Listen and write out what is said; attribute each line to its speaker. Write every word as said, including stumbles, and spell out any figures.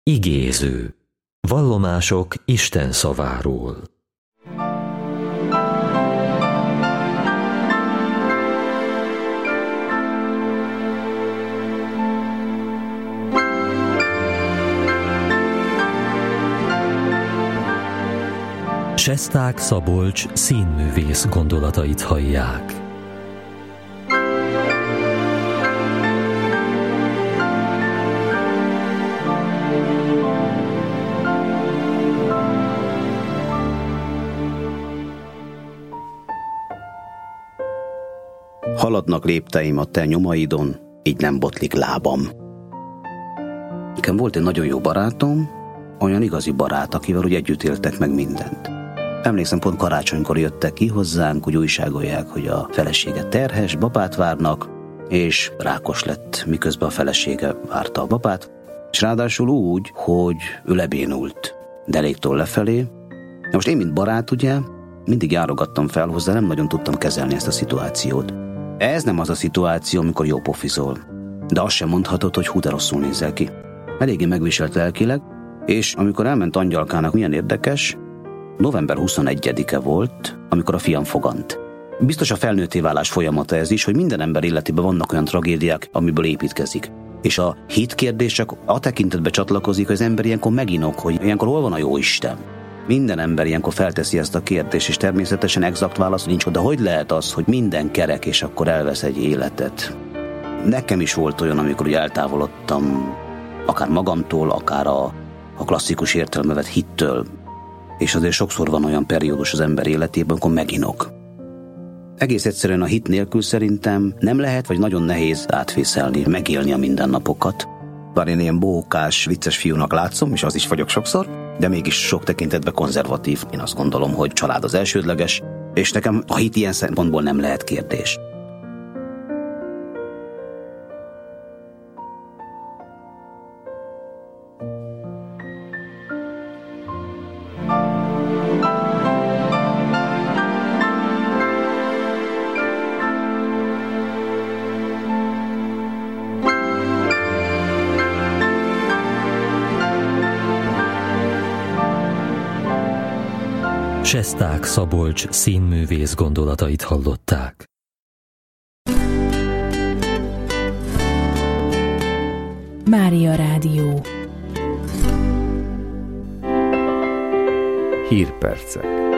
Speaker 1: Igéző. Vallomások Isten szaváról. Sesták Szabolcs színművész gondolatait hallják.
Speaker 2: Haladnak lépteim a te nyomaidon, így nem botlik lábam. Nekem volt egy nagyon jó barátom, olyan igazi barát, akivel úgy együtt éltek meg mindent. Emlékszem, pont karácsonykor jöttek ki hozzánk, úgy újságolják, hogy a felesége terhes, babát várnak, és rákos lett, miközben a felesége várta a babát, és ráadásul úgy, hogy ő lebénult deréktől lefelé. Na most én, mint barát, ugye, mindig járogattam fel hozzá, nem nagyon tudtam kezelni ezt a szituációt. Ez nem az a szituáció, amikor jó pofizol. De azt sem mondhatod, hogy hú, de rosszul nézel ki. Eléggé megviselt lelkileg, és amikor elment angyalkának, milyen érdekes, november huszonegyedike volt, amikor a fiam fogant. Biztos a felnőtté válás folyamata ez is, hogy minden ember életében vannak olyan tragédiák, amiből építkezik. És a hit kérdés csak a tekintetbe csatlakozik, hogy az ember ilyenkor meginok, hogy ilyenkor hol van a jó Isten. Minden ember ilyenkor felteszi ezt a kérdést, és természetesen exakt válasz nincs, de hogy lehet az, hogy minden kerek, és akkor elvesz egy életet? Nekem is volt olyan, amikor úgy eltávolodtam, akár magamtól, akár a, a klasszikus értelembe vett hittől, és azért sokszor van olyan periódus az ember életében, amikor meginok. Egész egyszerűen a hit nélkül szerintem nem lehet, vagy nagyon nehéz átvészelni, megélni a mindennapokat. Bár én ilyen bókás, vicces fiúnak látszom, és az is vagyok sokszor, de mégis sok tekintetben konzervatív. Én azt gondolom, hogy család az elsődleges, és nekem a hit ilyen szempontból nem lehet kérdés.
Speaker 1: Sesták Szabolcs színművész gondolatait hallották.
Speaker 3: Mária Rádió.
Speaker 4: Hírpercek.